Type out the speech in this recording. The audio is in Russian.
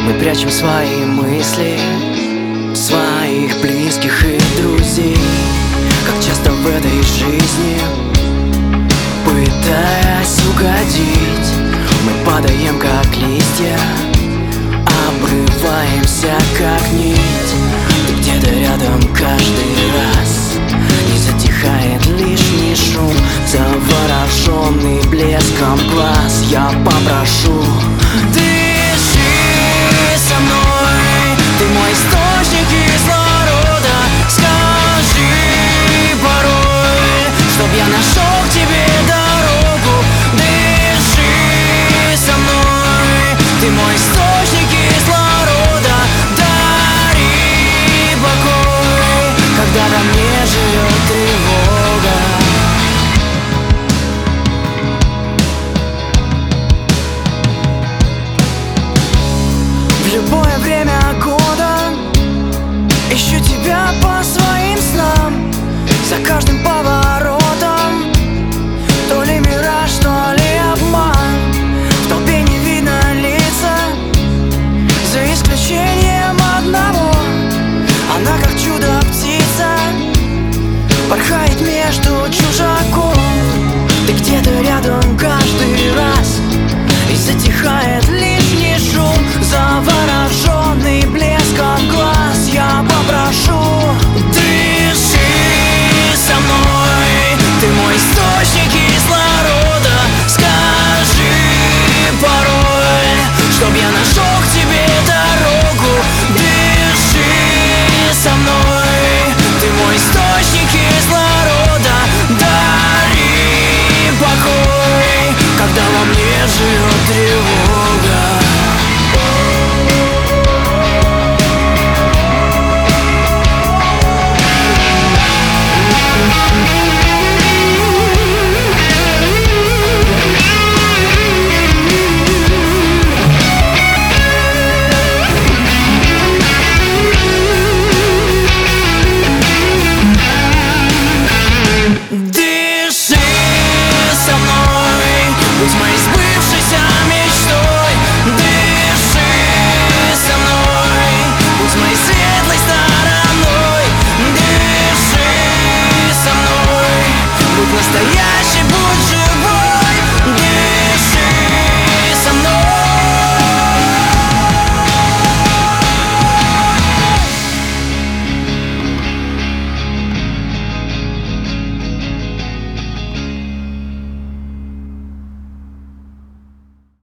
Мы прячем свои мысли, своих близких и друзей. Как часто в этой жизни, пытаясь угодить, мы падаем как листья, обрываемся как нить. Ты где-то рядом каждый раз, не затихает лишний шум, завороженный блеском глаз. Я попрошу, дыши со мной, ты мой источник кислорода. Скажи пароль, чтоб я нашел к тебе дорогу. Дыши со мной, ты мой источник кислорода. Дари покой, когда во мне живет тревога. В любое время года ищу тебя по своим снам. За каждым поворотом то ли мираж, то ли обман. В толпе не видно лица, за исключением одного. Она как чудо-птица, порхает между чужаков. Ты где-то рядом каждый раз, и затихает лишний шум, завороженный блеском глаз. Я попрошу, дыши со мной, ты мой источник кислорода. Скажи пароль, чтоб я нашел к тебе дорогу. Дыши со мной, ты мой источник кислорода. Дари покой, когда во мне живет тревога. Дыши со мной, будь моей сбывшейся мечтой. Дыши со мной, будь моей светлой стороной. Дыши со мной, будь настоящей.